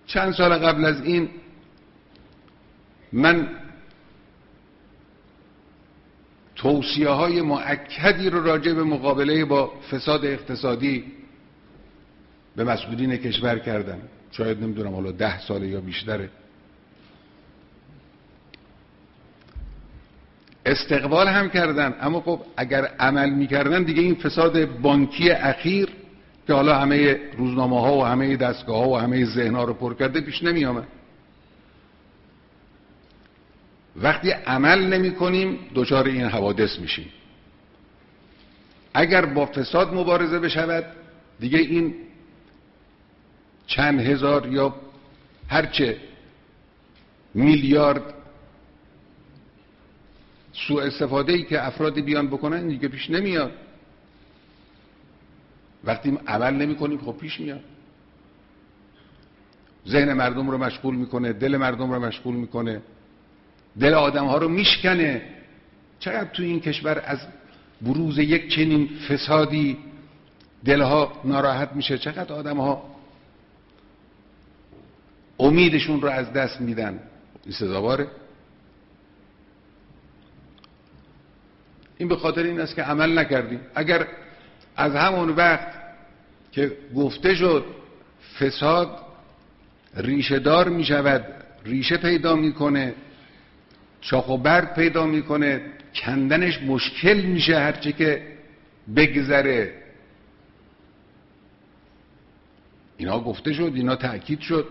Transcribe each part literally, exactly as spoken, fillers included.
چند سال قبل از این من توصیه های مؤکدی رو راجع به مقابله با فساد اقتصادی به مسئولین کشور کردم. شاید نمیدونم حالا ده ساله یا بیشتره. استقبال هم کردن، اما خب اگر عمل میکردن دیگه این فساد بانکی اخیر که حالا همه روزنامه ها و همه دستگاه ها و همه ذهن ها رو پر کرده پیش نمی آمد. وقتی عمل نمی کنیم دچار این حوادث میشیم. اگر با فساد مبارزه بشود دیگه این چند هزار یا هرچه میلیارد سوء استفاده ای که افرادی بیان بکنن دیگه پیش نمیاد. وقتی عمل نمی کنیم خب پیش میاد. ذهن مردم رو مشغول میکنه، دل مردم رو مشغول میکنه، دل آدم ها رو میشکنه. چقدر تو این کشور از بروز یک چنین فسادی دلها ناراحت میشه، چقدر آدم ها امیدشون رو از دست میدن. این سزاواره؟ این به خاطر این است که عمل نکردیم. اگر از همون وقت که گفته شد فساد ریشه دار می شود، ریشه پیدا میکنه، شاخ و برگ پیدا میکنه، کندنش مشکل میشه هرچه که بگذره، اینا گفته شد، اینا تأکید شد،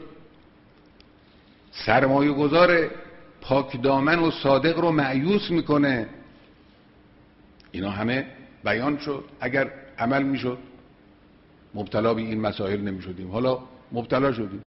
سرمایه گذار پاک دامن و صادق رو مایوس میکنه، اینا همه بیان شد. اگر عمل میشد مبتلا به این مسائل نمیشدیم. حالا مبتلا شدیم.